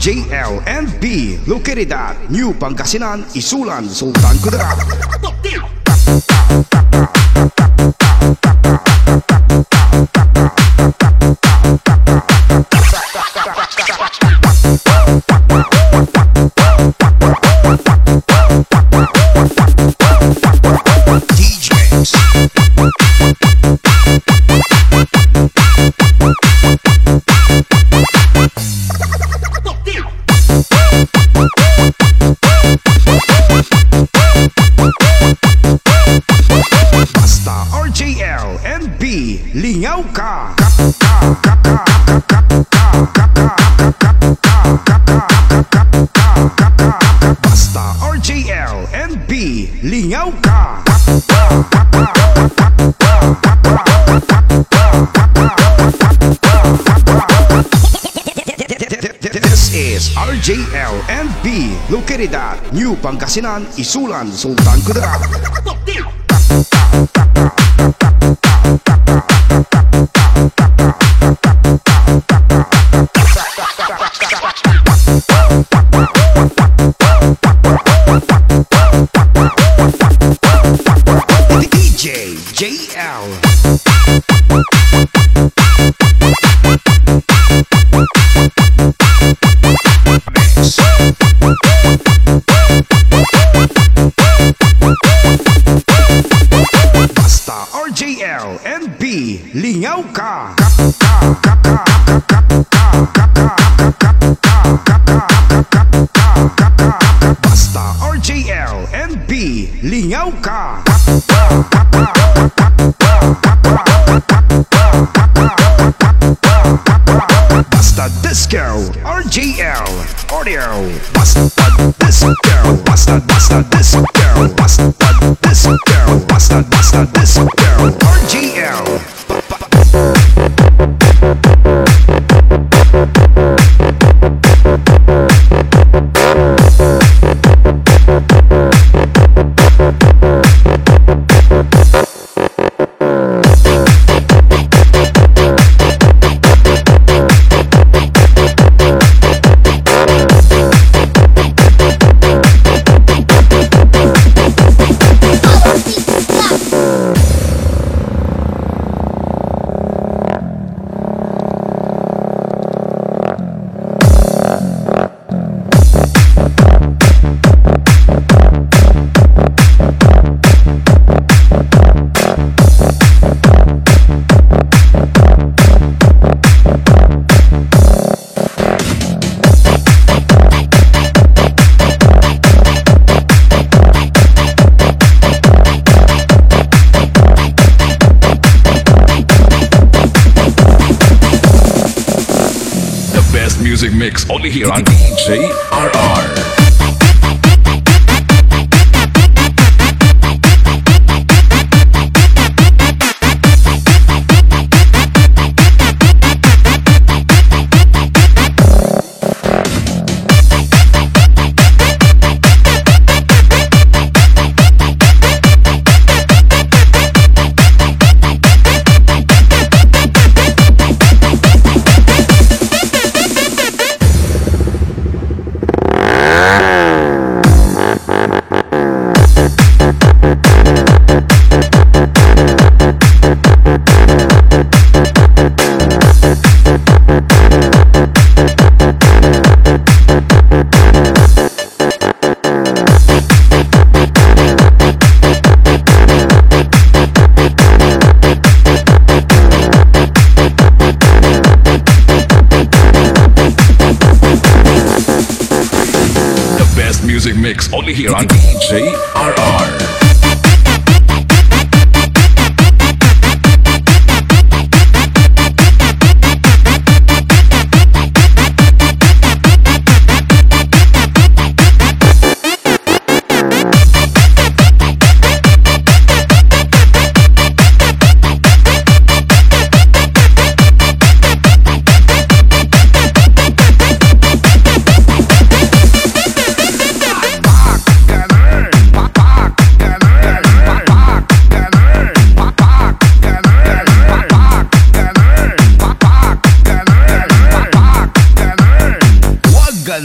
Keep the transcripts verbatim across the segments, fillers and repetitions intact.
J L and B, located at New Pangasinan, Isulan, Sultan Kudarat. Lingaw ka. Basta R J L and B, lingaw ka. This is R J L and B, located at New Pangasinan, Isulan, Sultan Kudarat. D J J L. Basta R J L and B, lingaw ka. Basta R J L and B, lingaw ka. Basta disco R J L audio. Basta disco, basta basta disco, basta disco, basta basta disco R J L. Music mix only here on D J R R. Music mix only here on D J R R. Back,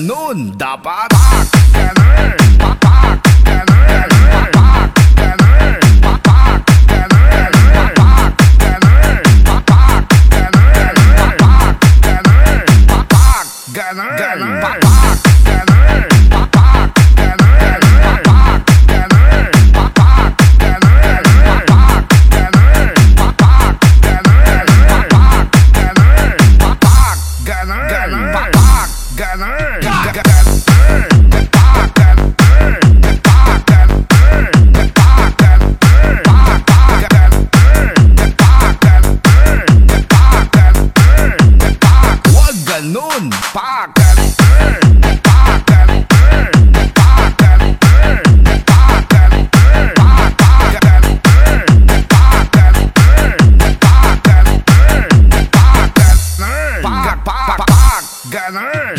ganun dapat. Pak, ganun. Pak, pak, ganun. Pak, pak, ganun. Pak, pak, ganun. Pak, pak, ganun. Pak, pak, ganun. Pak, pak, ganun. Pak, pak, ganun. Pak, pak, ganun. Pak, pak, ganun. Pak, pak, ganun. Pak, pak, ganun. Pak, pak, ganun. Pak, pak, ganun. Pak, pak, ganun. Pak, pak, ganun. Pak, pak, ganun. Ganun, pak, ganun, pak, ganun, pak, ganun, pak, ganun, pak, ganun, pak, ganun, pak, ganun, pak, ganun, pak, pak, pak, ganun.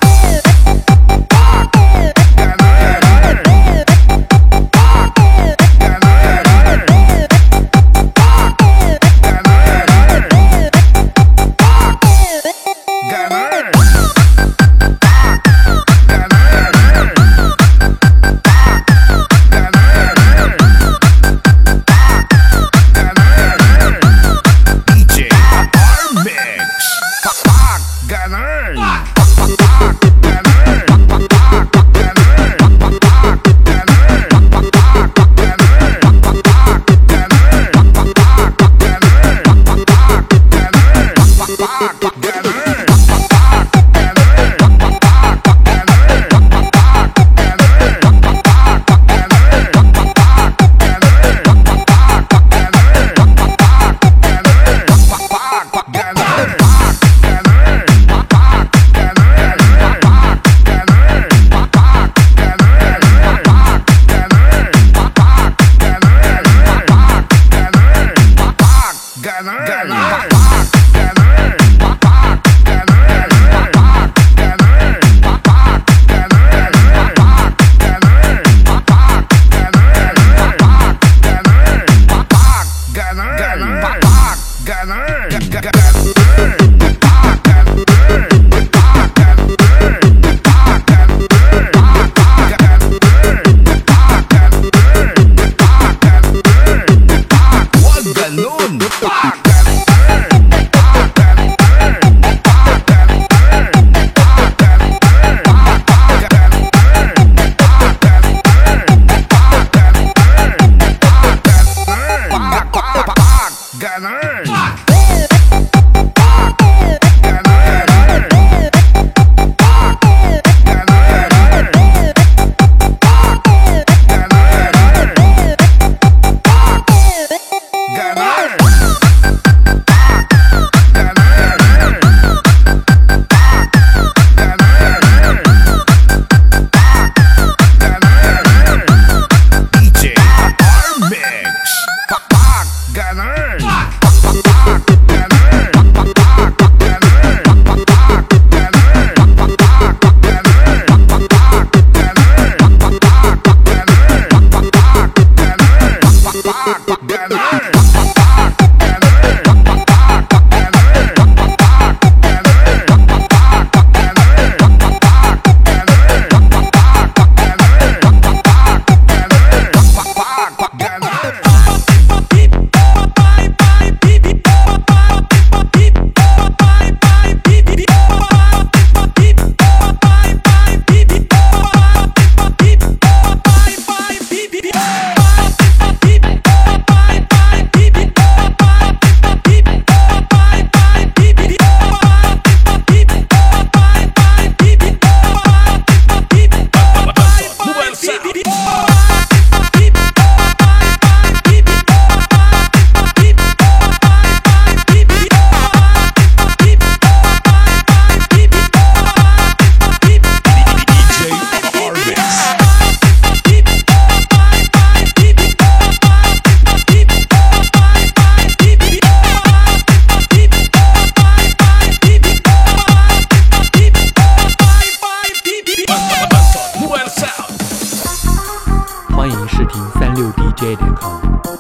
D J 点 com。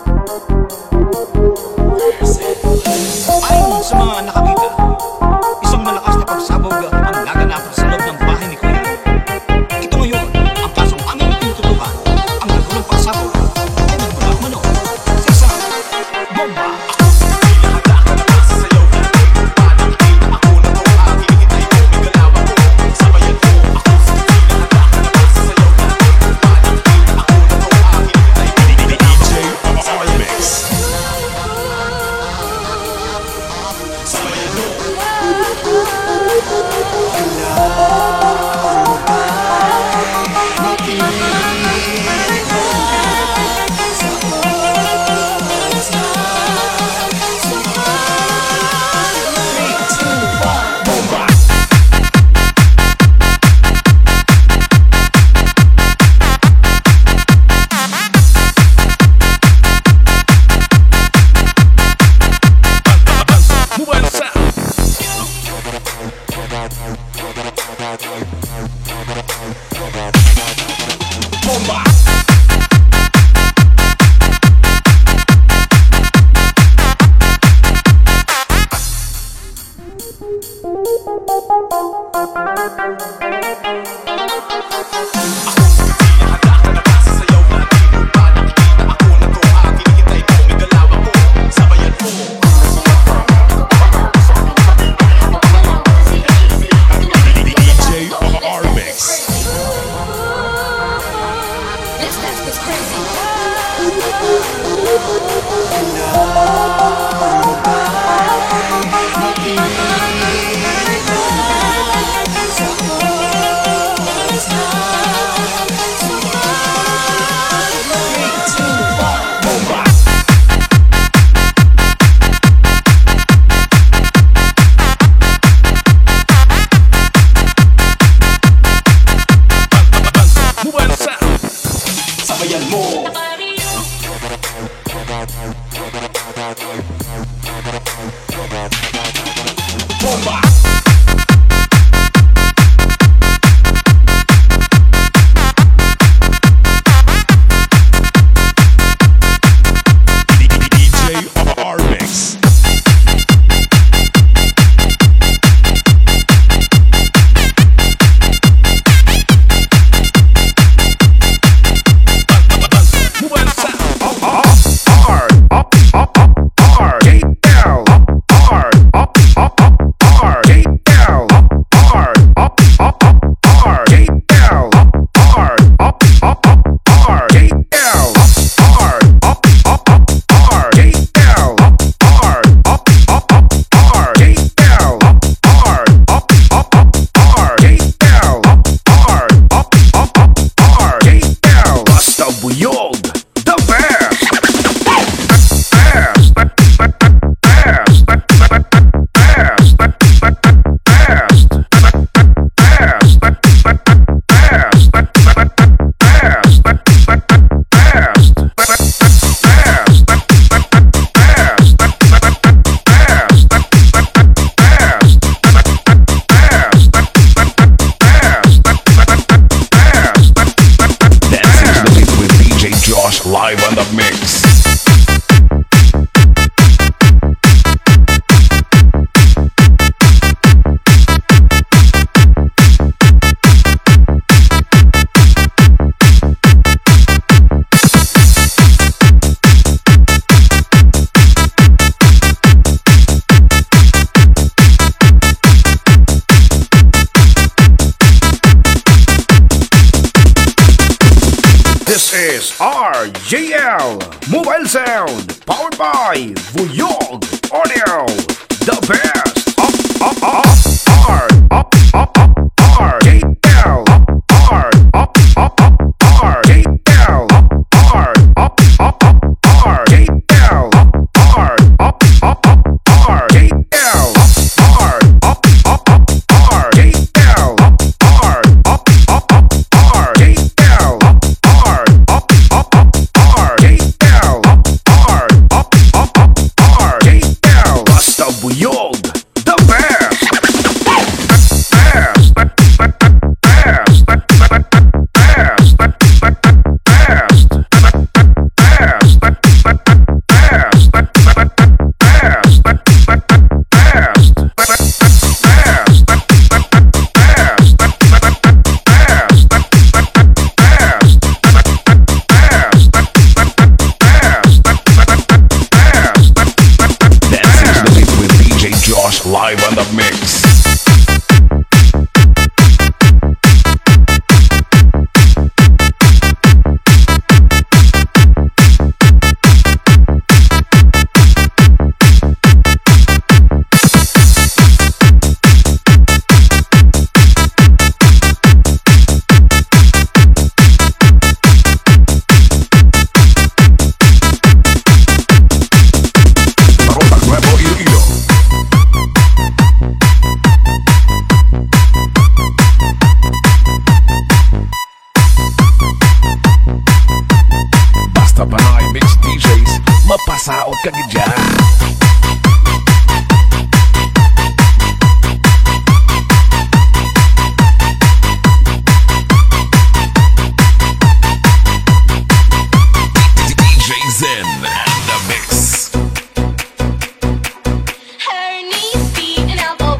Ayon sa mga nakakita, isang malakas na pagsabog ang naganap sa loob ng bahay ni Kuya. Live on the mix. This is R J L Mobile Sound, powered by Vuyog Audio. The best of, of, of R, up, up, up, R J L, R, up, up, up, R J L, R, up, up, up, R J L, R, up, up, up, R J L, R, up, up, up, R J L, R, up, up, up, R J L, R, up, up, up, R J L, R, up, up, up, R J L. Basta Buyog, the best. Best, best, best, best, best, best, Live on the mix. Mapasaot ka dyan. D J Zen and the mix. Her knees, feet, and elbows.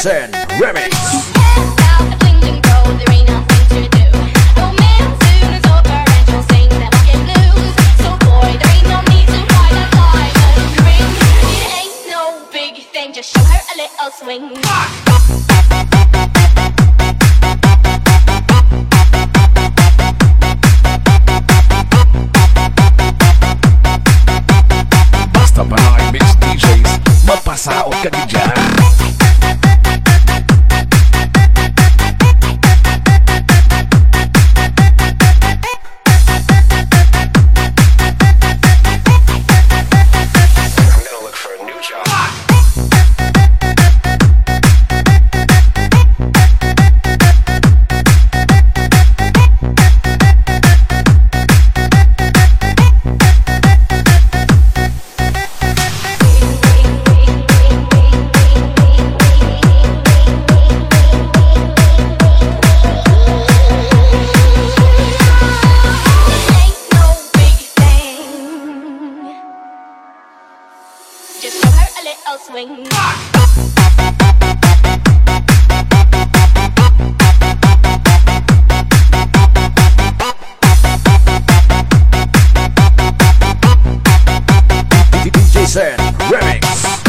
Sen Remix. Just show her a little swing. Basta Panay Mix D Js, mapasaot ka din dyan. Just show her a little swing. D J Sen Remix.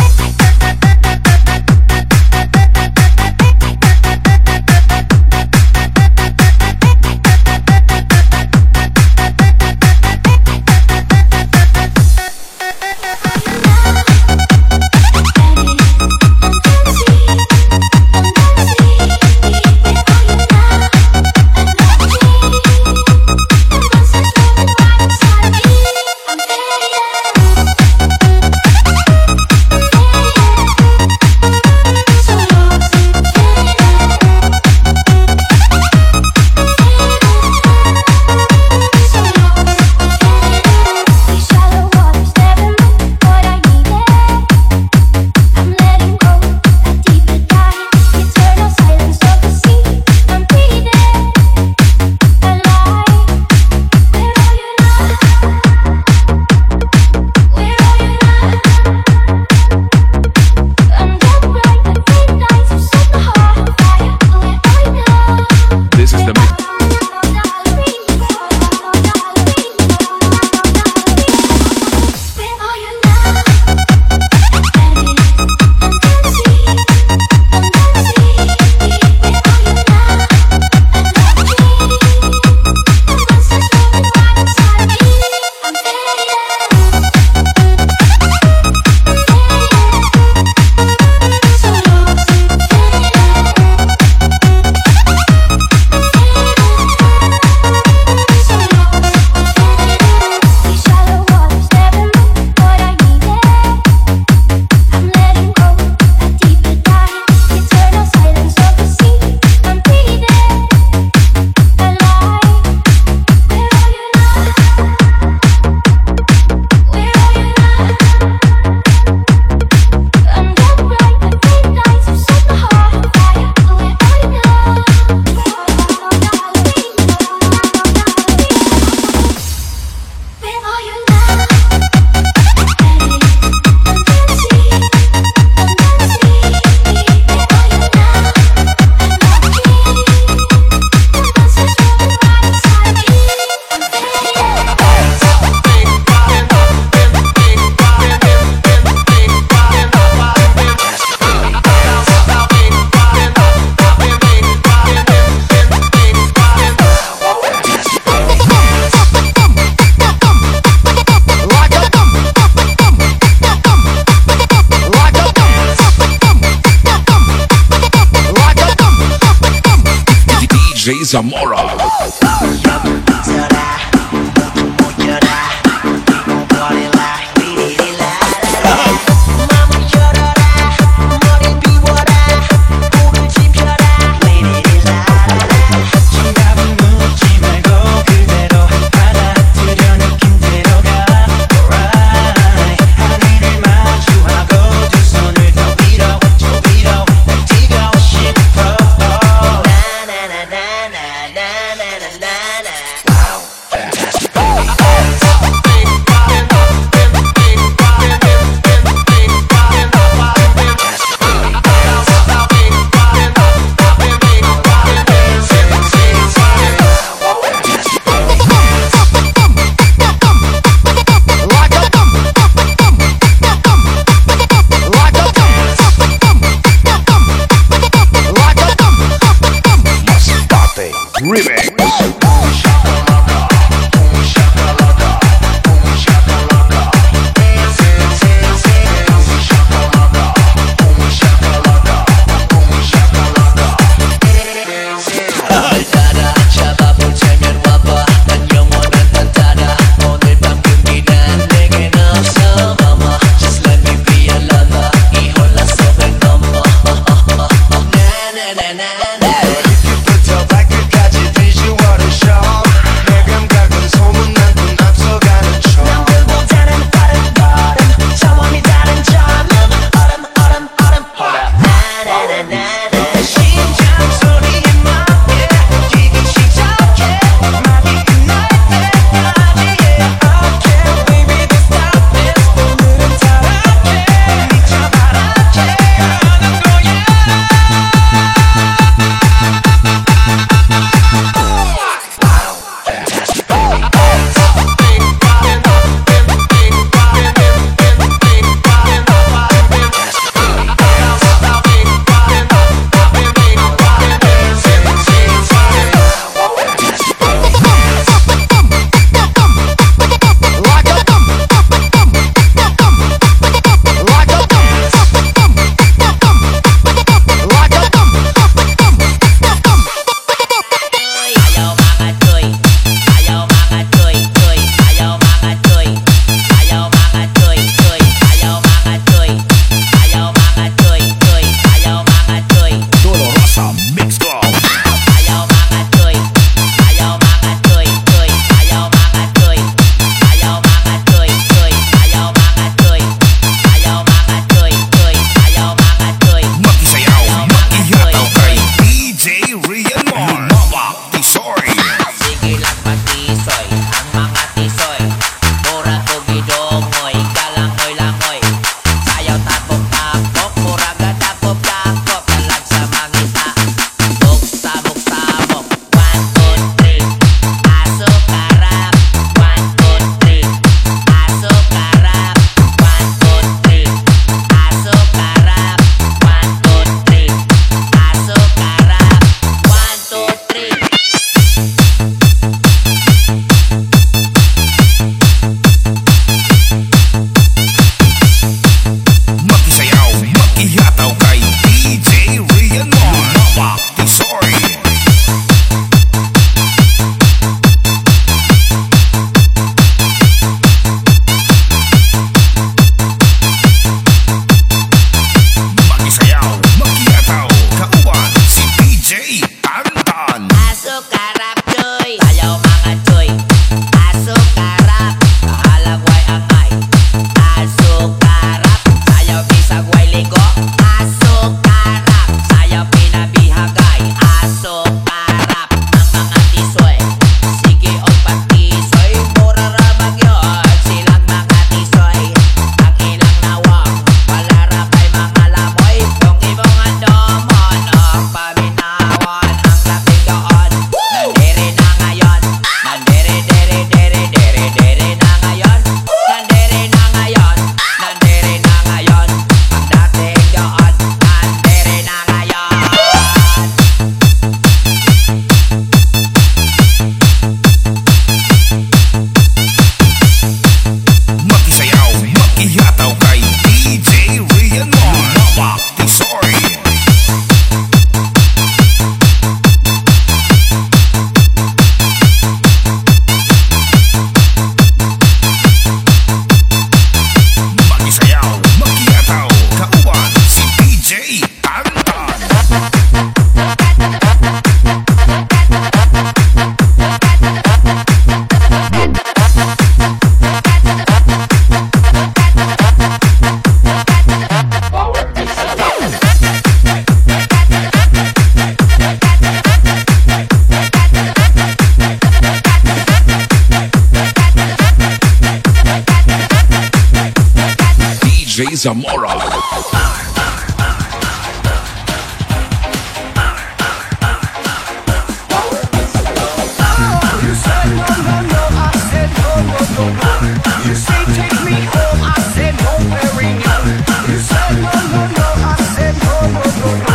D J Zamora. Na na na na na na. J Zamora. You say take me home, I said no, very no. You said no, no, no, I said no, no, no, no.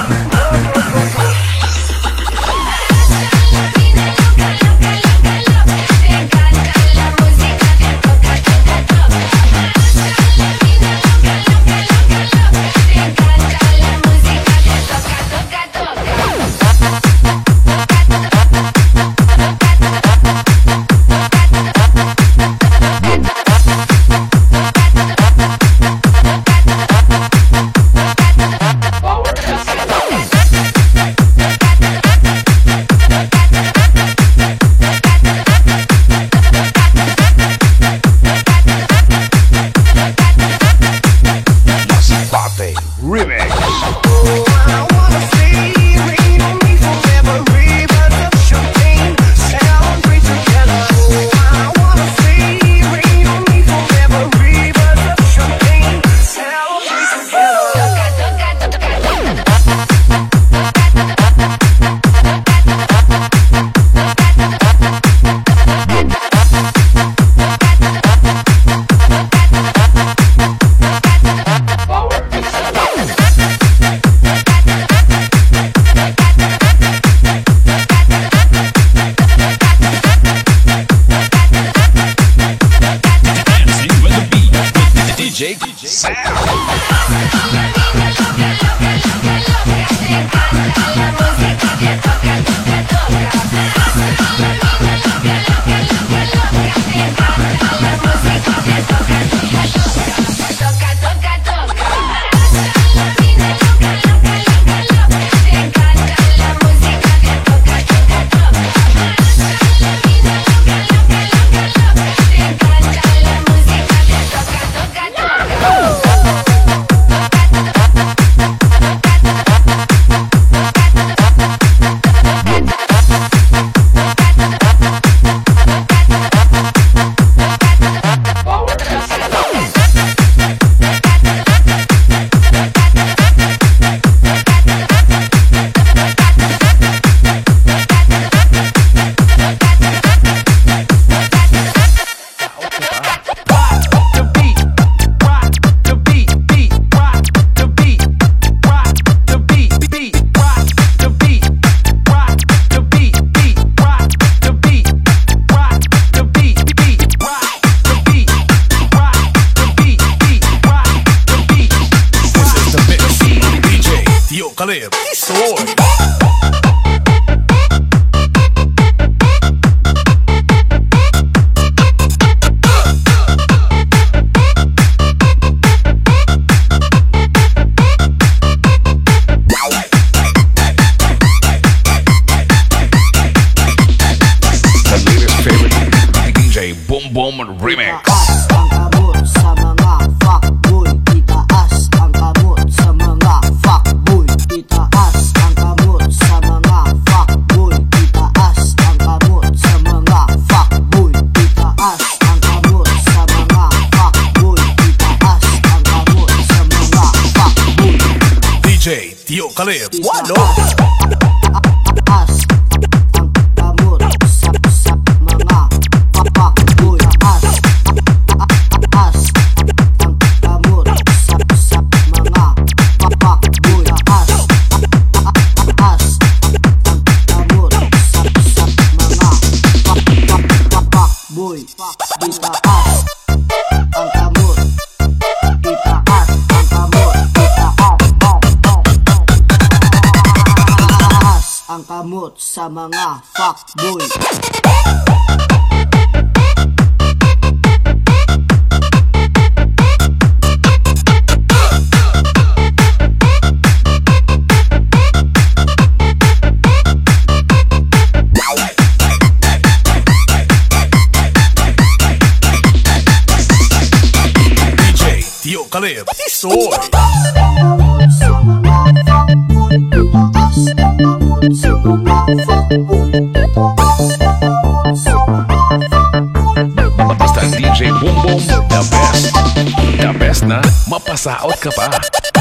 Caleb, sword. Boom Boom Remix. Ang kamot sa mga fuckboy, itaas ang kamot sa mga fuckboy, itaas ang kamot sa mga fuckboy, itaas ang kamot sa mga fuckboy, itaas ang kamot sa mga fuckboy, itaas ang kamot sa mga fuckboy. D J Tio Caleb. Walo. Boy, itaas ang kamot, itaas ang kamot, itaas ang kamot sa mga fuckboy. Tio Caleb, sword. Basta D J Boom Boom, the best. The best na mapasaot ka pa.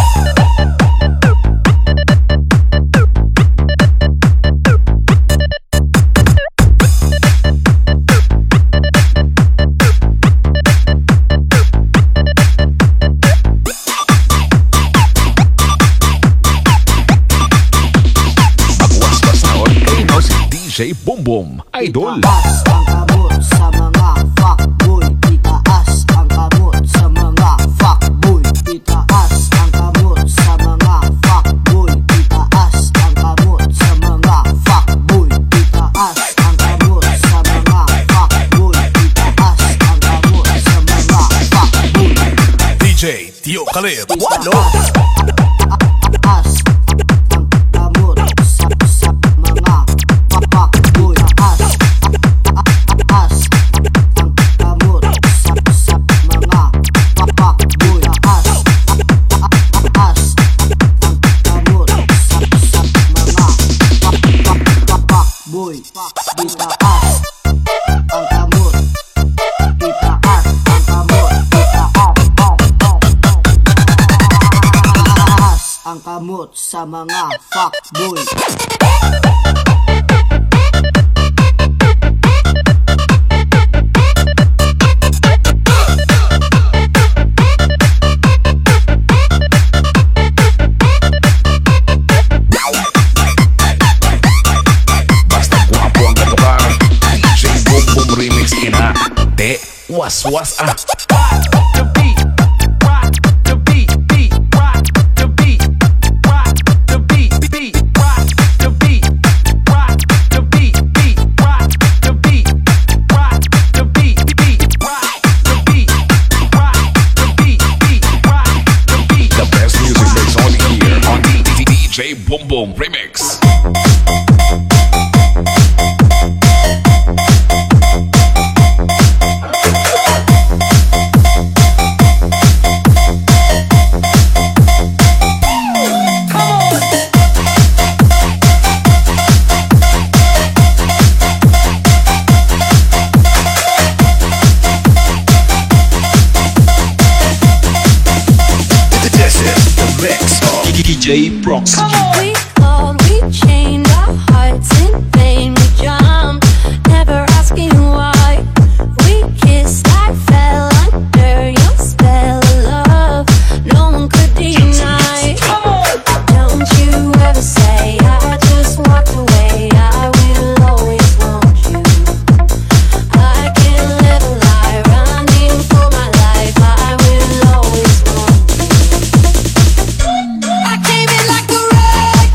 Bagwas pasaot kay no si D J Boom Boom, idol. Itaas ang kamot sa mga fuckboy. Itaas ang kamot sa mga fuckboy. Itaas ang kamot sa mga fuckboy. Itaas ang kamot sa mga fuckboy. Itaas ang kamot sa mga fuckboy. Itaas ang kamot sa mga fuckboy. D J Tio Caleb. Walo. Taas ang kamot sa sa mga fuckboy. Taas taas ang kamot sa sa mga fuckboy. Taas taas ang kamot sa sa mga fuckboy. Itaas ang kamot. Itaas ang kamot. Itaas ang kamot sa mga fuckboy. Basta guwapo ang katubar, D J Boom Boom Remix ina. Te, was was ah. The beat, rock the beat, beat, rock the beat, rock the beat, beat, rock the beat, rock the beat, beat, rock the beat, rock the beat, beat, rock the beat, rock the beat, beat, rock the beat. The best music is only here on D J Boom Boom Remix. This is the mix of D J Prox. We called, we chained our hearts in vain. We jumped, never asking why. We kissed, I fell under your spell of love. No one could deny. Don't you ever say I just walked away. I will always want you. I can't live a lie, running for my life. I will always want you. I came in like a wreck.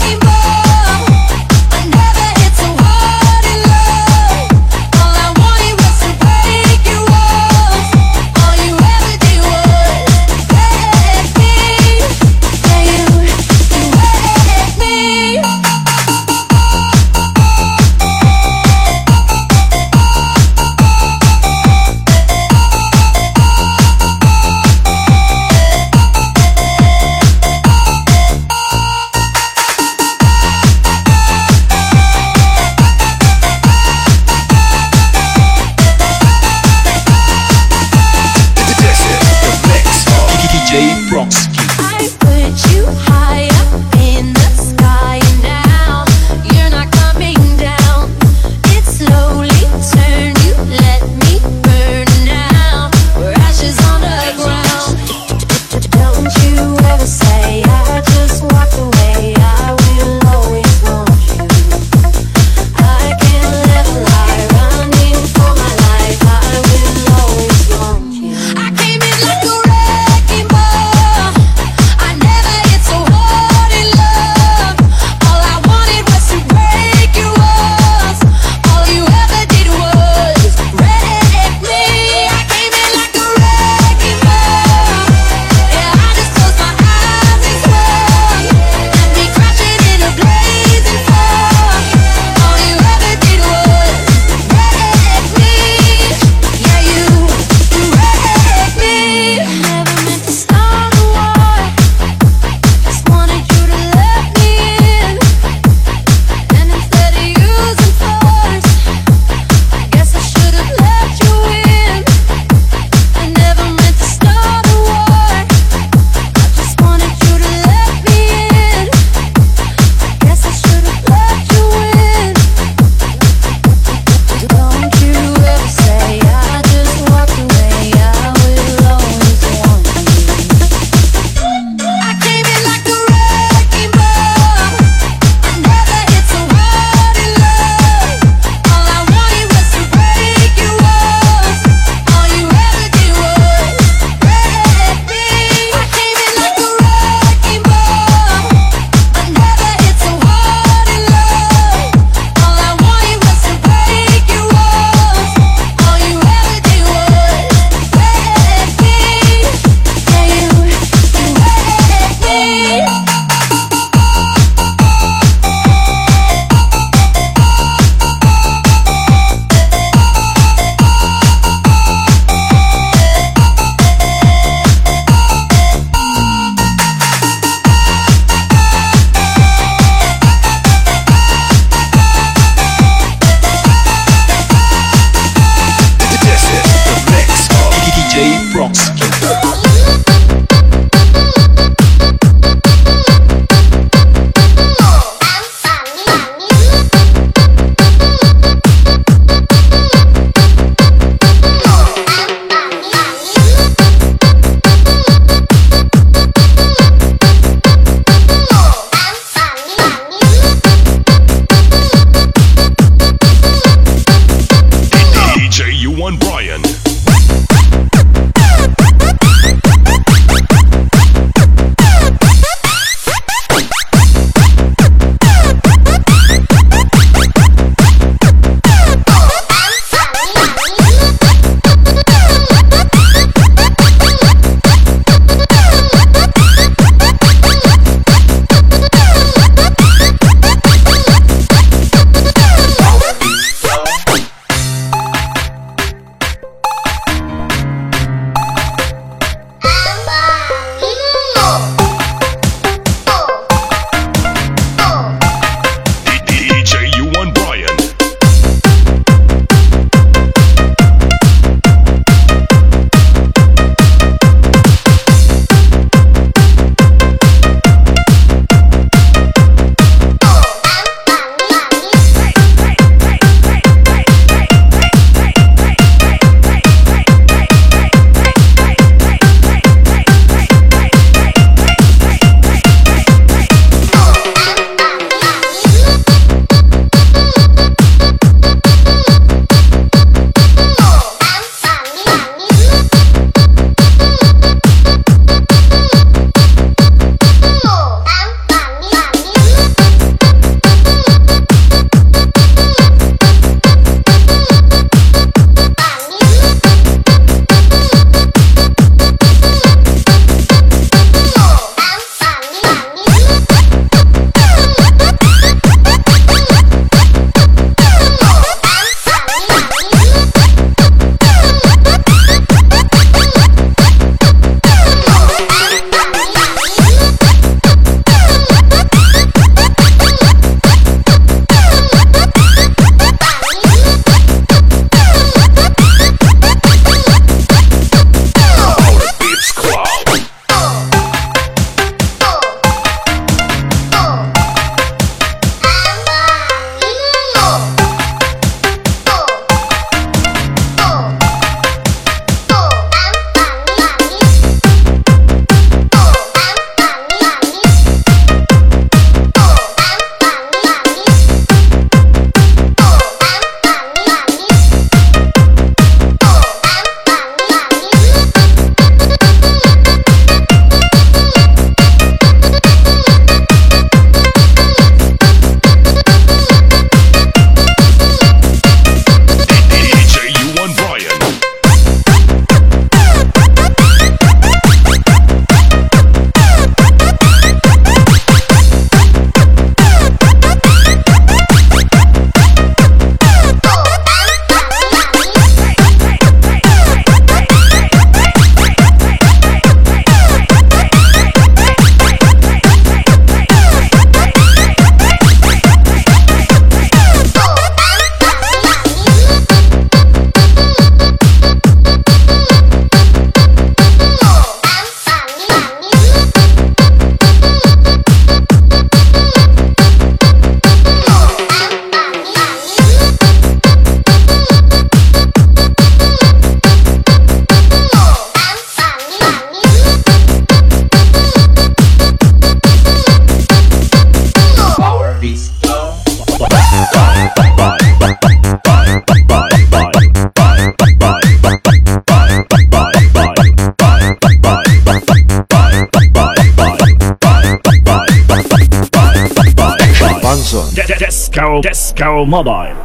Disco, Disco Mobile.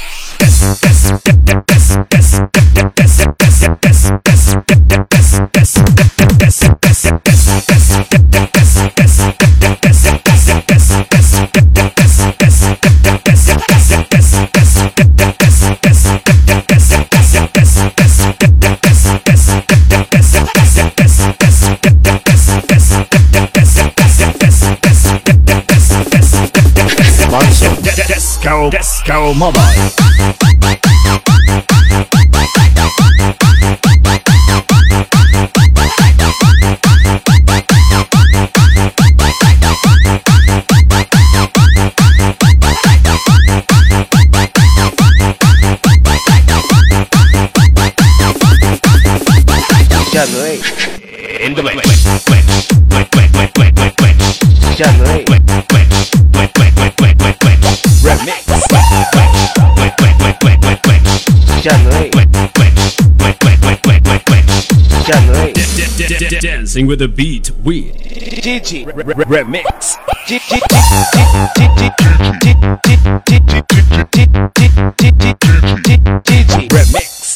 Disco, Disco Mobile. January, In the mix. January, remix, January, January, Dancing with the beat with Gigi, remix, Gigi, remix,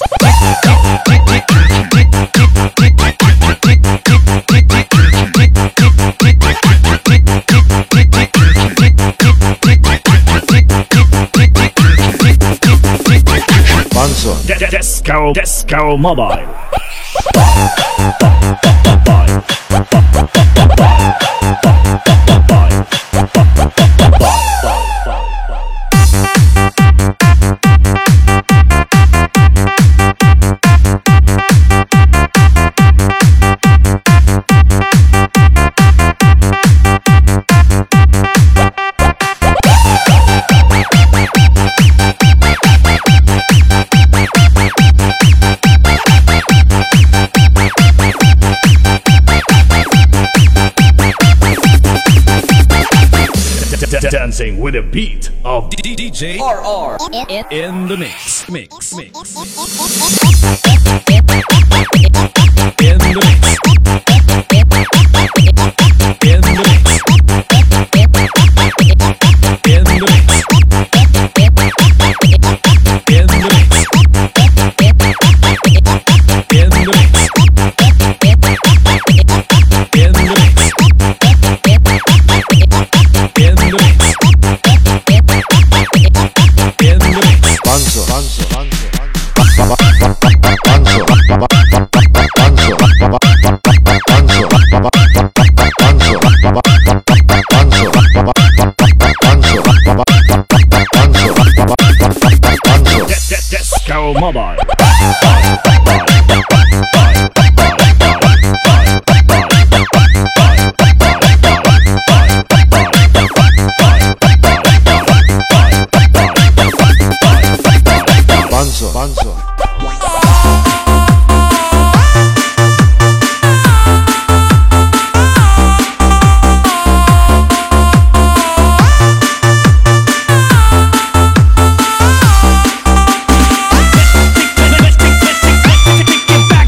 Bonzo, Disco Disco Mobile. Dancing with a beat of D D J R R in the mix, mix, mix. In the mix. In the mix. In the mix. In the mix. In the mix. In the mix. Bonzo, Bonzo, Bonzo, Bonzo, Bonzo, Disco Mobile. Bonzo, Bonzo. Back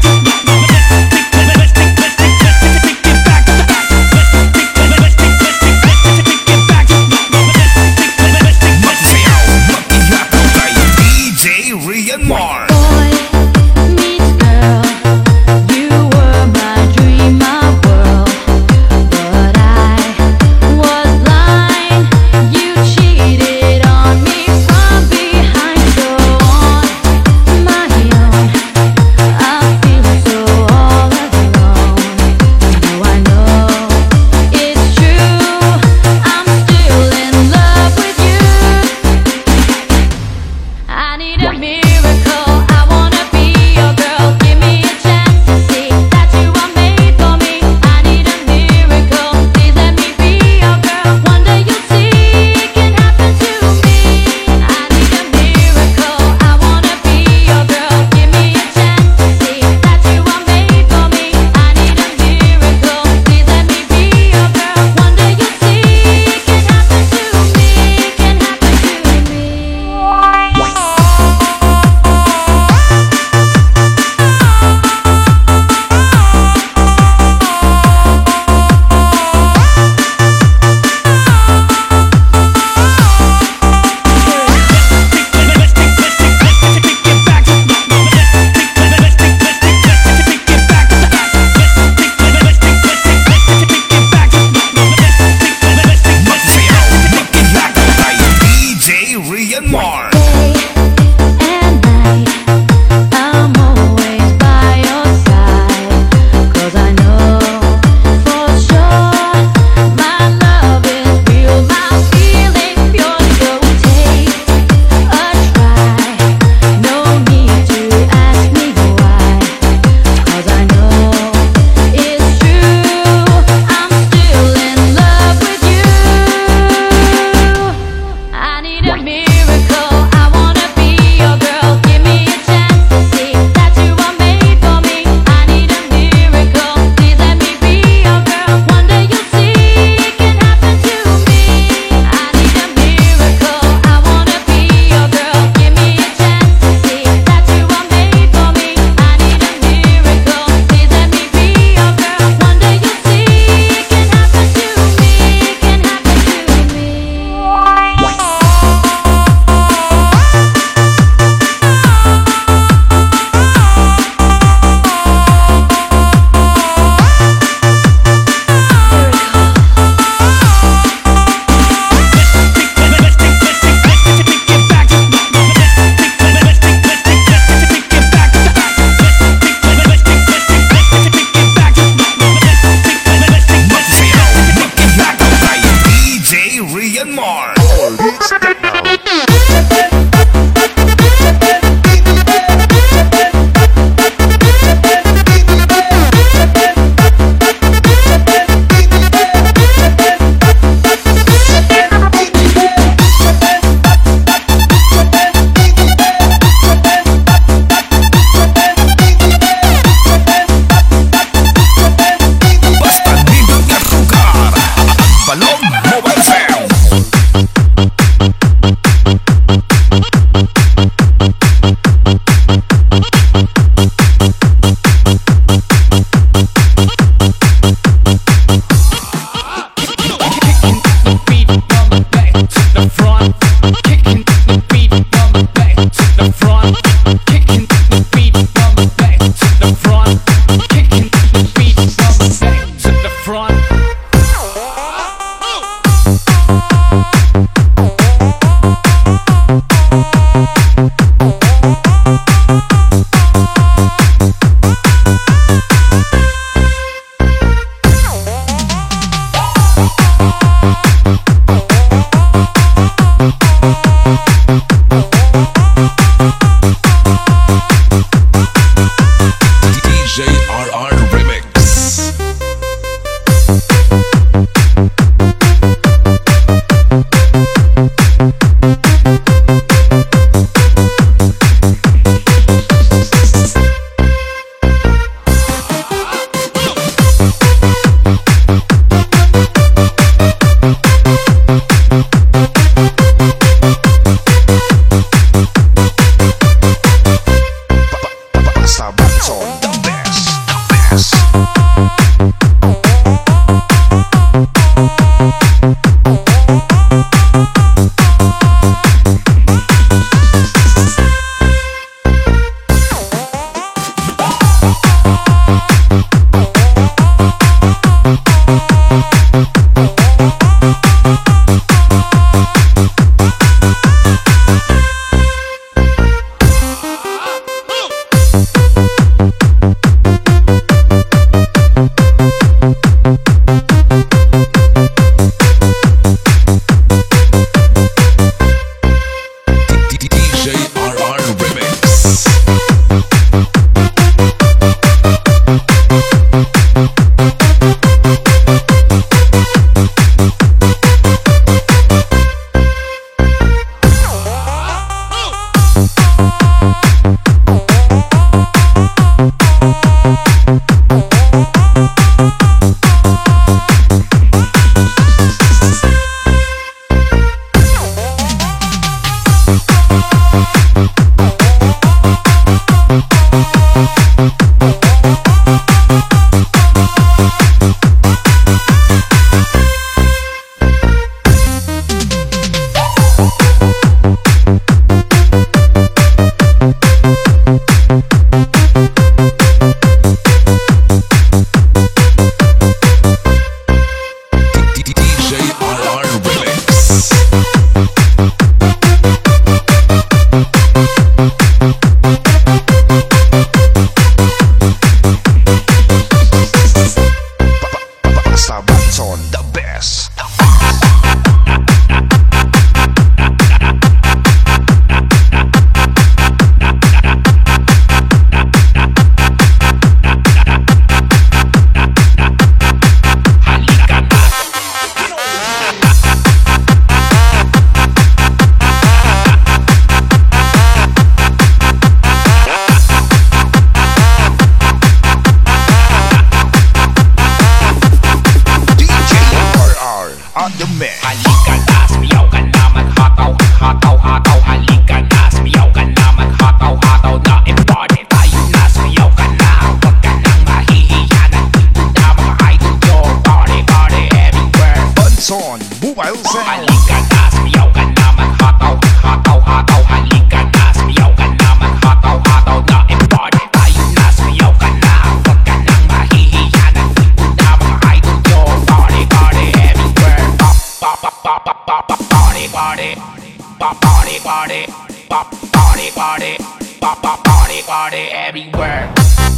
Sound. Halika na, sumiyaw ka na, maghataw, hataw, hataw. Halika na, sumiyaw ka na, maghataw, hataw. Na embody tayo na, sumiyaw ka na. Huwag ka nang mahihiya, nandito na mga idol nyo. Party, party, everywhere. Pop, pop, pop, pop, pop, pop, pop. Party, party. Pop, party, party. Pop, party, party. Pop, pop, party, party, everywhere.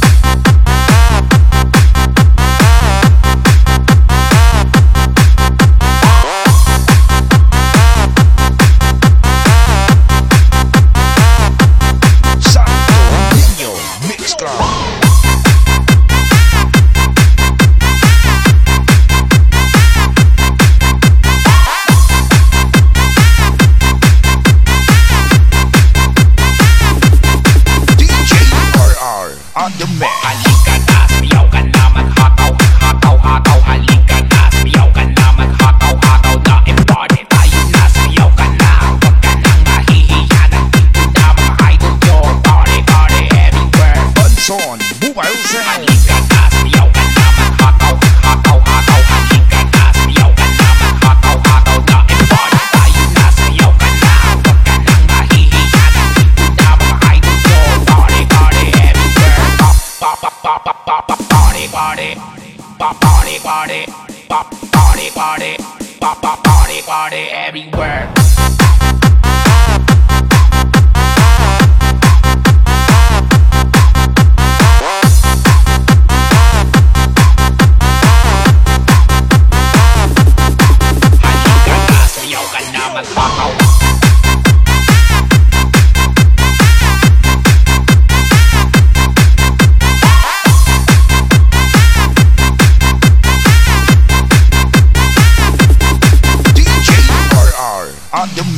On the mix. Halika na, sumiyaw ka na, maghataw, hataw, hataw. Halika na, sumiyaw ka na, maghataw, hataw. Na embody tayo na, sumiyaw ka na. Huwag ka nang mahihiya, nandito na mga idol nyo. Party, party, everywhere. Bunson, Mobile Sound. Halika na, sumiyaw ka na, maghataw, hataw, hataw. Halika na, sumiyaw ka na, maghataw, hataw. Na embody tayo na, sumiyaw ka na. Huwag ka nang mahihiya, nandito na mga idol nyo. Party, party, everywhere. Pop, pop, pop, pop, pop, pop, party, party. Pop, party, party. Pop, party, party. Pop, pop, party, party, everywhere. Halika na, sumiyaw ka na, maghataw. D J R R on the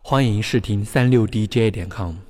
欢迎试听三六 D J 点 com。